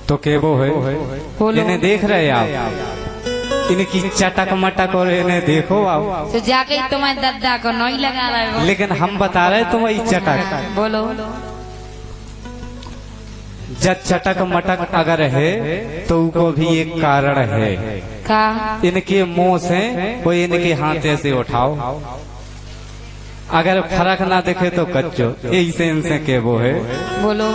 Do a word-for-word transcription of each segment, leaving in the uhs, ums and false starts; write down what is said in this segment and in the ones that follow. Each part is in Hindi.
तो के वो है, इन्हें देख रहे आप, इनकी चटक मटक और इन्हें देखो आप, तो जाके तुम्हें दद्दा को नहीं लगा रहे हो। लेकिन हम बता रहे तुम्हारी चटक। बोलो। जब चटक मटक अगर है तो उनको भी एक कारण है का? इनके मुंह से कोई इनके हाथे से उठाओ, अगर फर्क ना दिखे तो कच्चो, ऐसे इनसे के वो है। बोलो।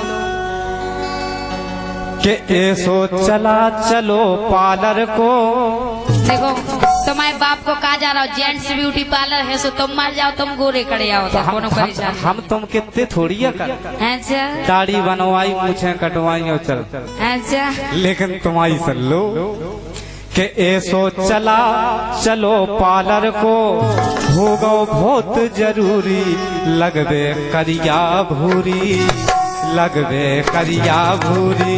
कि ऐसो चला चलो पार्लर को। देखो तुम्हारे बाप को कहा जा रहा हो जेंट्स ब्यूटी पार्लर है, सो तुम मर जाओ, तुम गोरे खड़े आओ, तो हम, हम, हम तुम कितने थोड़ी है कर, दाढ़ी बनवाई, मूछें कटवाई और चल, अच्छा लेकिन तुम्हारी सल्लो कि ऐसो चला चलो पार्लर को, होगा बहुत जरूरी, लगबे करिया भूरी, लगबे करिया भूरी।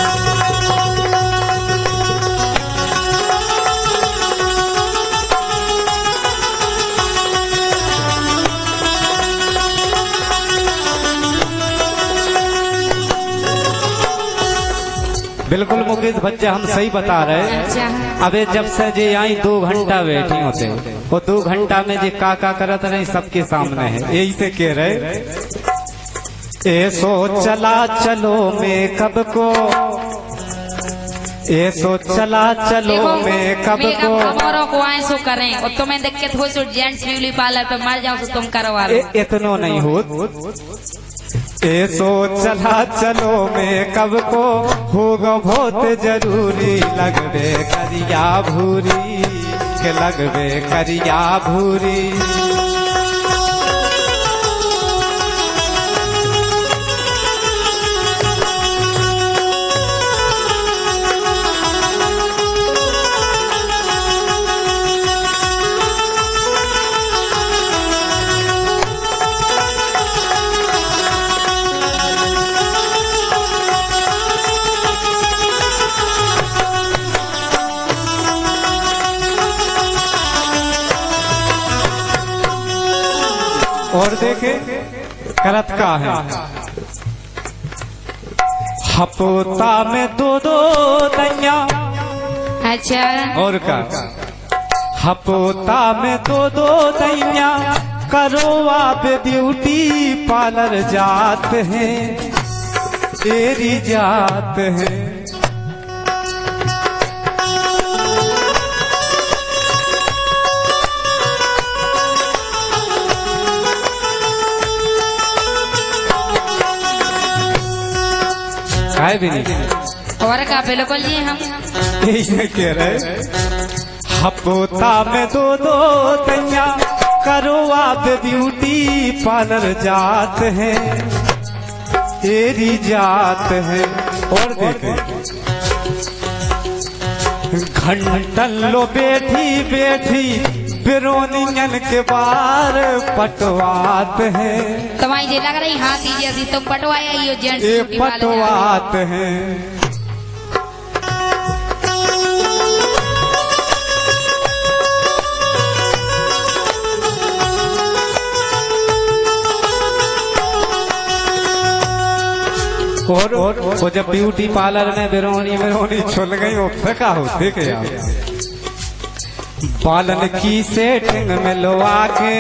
बिल्कुल मुकेश बच्चे हम सही बता रहे। अबे जब से जे आई दो घंटा बैठी होते, वो दो घंटा में जे का का करत रहे सबके सामने है, यही से कह रहे ऐसो चला चलो मेकअप को, ऐसो चला चलो मेकअप को, हमारों को ऐसो करें और तुम्हें देख के थोड़ी सी जेंट्स ब्यूटी पार्लर पे मर जाओ तो तुम करवा लो। इतना नहीं हो, ऐसो चला चलो मेकअप को, होगा बहुत जरूरी, लगबे करिया भूरी, के लगबे करिया भूरी। और देखे करत का है, हपोता में दो दो दैया। अच्छा और का हपोता में दो दो दैया, करो आप ब्यूटी पार्लर जात हैं, तेरी जात है। भी नहीं और का बिल्कुल जी हम यही कह रहे, हपोता में दो दो दैया, करो आप ब्यूटी पार्लर जात है, तेरी जात है। और देखे घंटन लो बैठी बैठी, बिरोनियन के बार पटवात है, तुम्हारी जे लग रही हाथी जैसी, तुम पटवाया ही हो जेंट्स ब्यूटी पार्लर पटवात है। और वो जब ब्यूटी पार्लर में बिरोनी बिरोनी छुल गई, वो फेंका हो देखे आप, बालन की सेटिंग में लोआ के,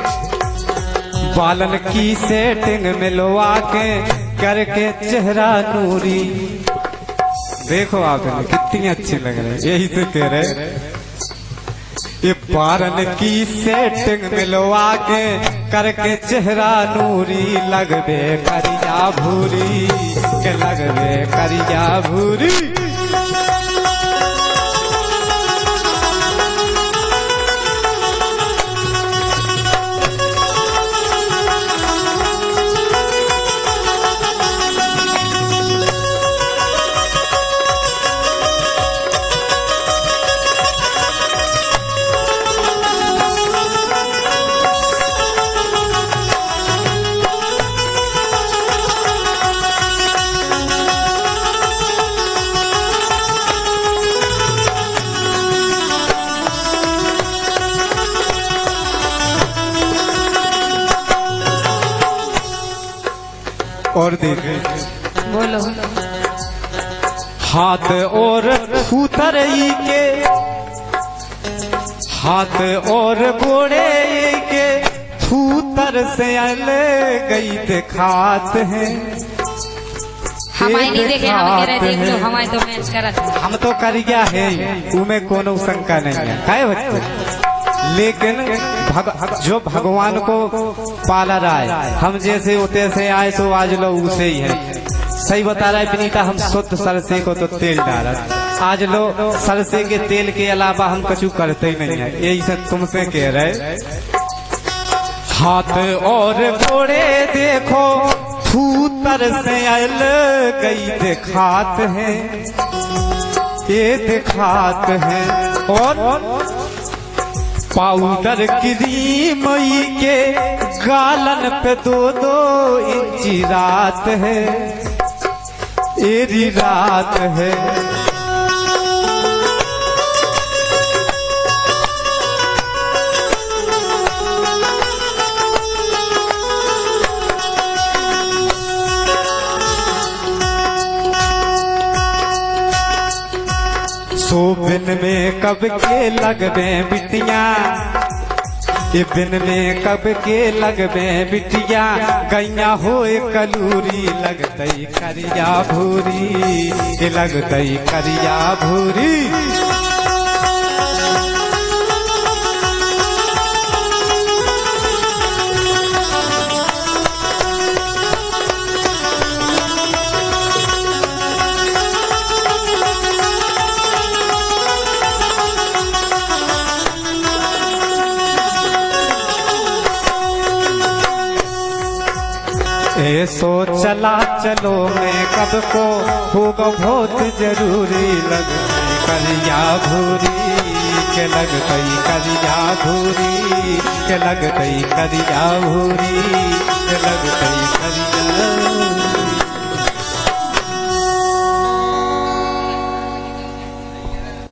बालन की सेटिंग में लोआ के, करके चेहरा नूरी। देखो आप कितनी अच्छी लग रही है, यही से कह रहे ये बालन की सेटिंग में लोआ के, करके चेहरा नूरी, लगबे करिया भूरी, के लगबे करिया भूरी। और देखे बोलो। हाथ और फूतर के हाथ और गोड़े के फूतर से अल गई दिखात हैं। हमारे नहीं देखे हम कह रहे देख लो हमारे तो मैच करत हम तो करिया है उमें कोनो शंका नहीं है काय बच्चे। लेकिन भग, जो भगवान को पाला रहा है हम जैसे होते से आए तो आज लो उसे ही है। सही बता रहा है विनीता हम शुद्ध सरसे को तो तेल डाला आज लो सरसे के तेल के अलावा हम कछु करते ही नहीं है। यही से तुमसे कह रहे हाथ और घोड़े देखो फूतर से अल गई दिखात है ये दिखात है। और पाउडर क्रीम के गालन पे दो दो इंची रात है एरी रात है। सोबिन में कब के लगबे बिटिया ये बिन में कब के लगबे बिटिया गैया होए कलूरी लगतई करिया भूरी लगतई करिया भूरी। ऐसो चला चलो मैं कब को होगा बहुत जरूरी लगतई करिया भूरी के लगतई करिया भूरी के लगतई करिया भूरी के लगतई करिया।